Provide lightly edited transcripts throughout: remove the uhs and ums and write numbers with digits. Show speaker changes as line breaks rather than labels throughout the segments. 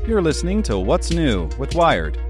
You're listening to What's New with Wired.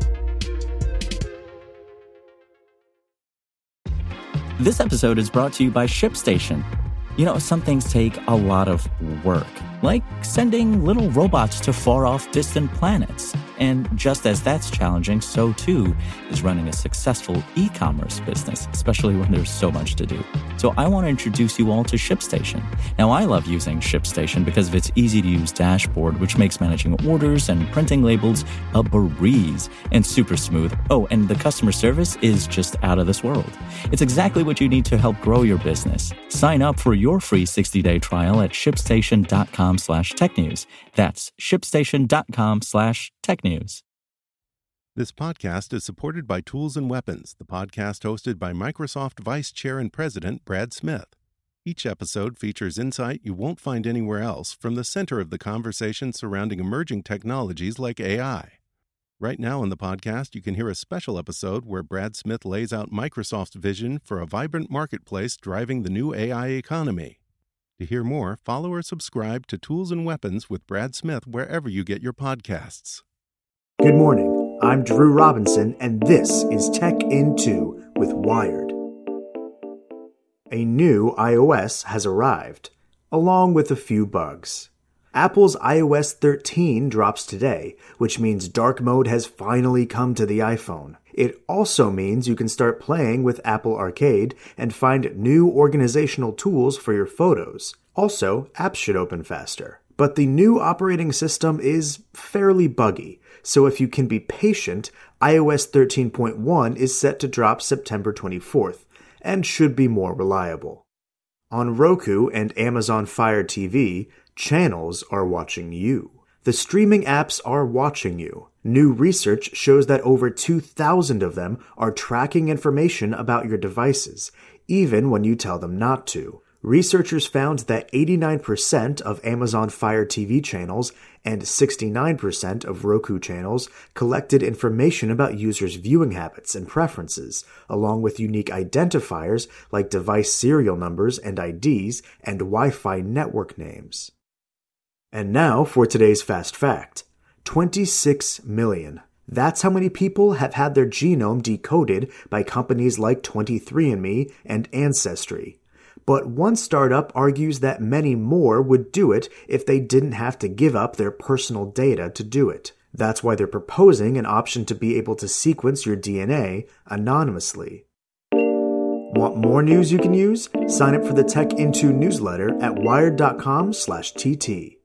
This episode is brought to you by ShipStation. You know, some things take a lot of work, like sending little robots to far-off distant planets. And just as that's challenging, so too is running a successful e-commerce business, especially when there's so much to do. So I want to introduce you all to ShipStation. Now, I love using ShipStation because of its easy-to-use dashboard, which makes managing orders and printing labels a breeze and super smooth. Oh, and the customer service is just out of this world. It's exactly what you need to help grow your business. Sign up for your free 60-day trial at shipstation.com/technews. That's shipstation.com/technews.
This podcast is supported by Tools and Weapons, the podcast hosted by Microsoft Vice Chair and President Brad Smith. Each episode features insight you won't find anywhere else from the center of the conversation surrounding emerging technologies like AI. Right now on the podcast, you can hear a special episode where Brad Smith lays out Microsoft's vision for a vibrant marketplace driving the new AI economy. To hear more, follow or subscribe to Tools and Weapons with Brad Smith wherever you get your podcasts.
Good morning. I'm Drew Robinson, and this is Tech in 2 with Wired. A new iOS has arrived, along with a few bugs. Apple's iOS 13 drops today, which means dark mode has finally come to the iPhone. It also means you can start playing with Apple Arcade and find new organizational tools for your photos. Also, apps should open faster. But the new operating system is fairly buggy, so if you can be patient, iOS 13.1 is set to drop September 24th, and should be more reliable. On Roku and Amazon Fire TV, channels are watching you. The streaming apps are watching you. New research shows that over 2,000 of them are tracking information about your devices, even when you tell them not to. Researchers found that 89% of Amazon Fire TV channels and 69% of Roku channels collected information about users' viewing habits and preferences, along with unique identifiers like device serial numbers and IDs and Wi-Fi network names. And now for today's Fast Fact. 26 million. That's how many people have had their genome decoded by companies like 23andMe and Ancestry. But one startup argues that many more would do it if they didn't have to give up their personal data to do it. That's why they're proposing an option to be able to sequence your DNA anonymously. Want more news you can use? Sign up for the Tech Into newsletter at wired.com/TT.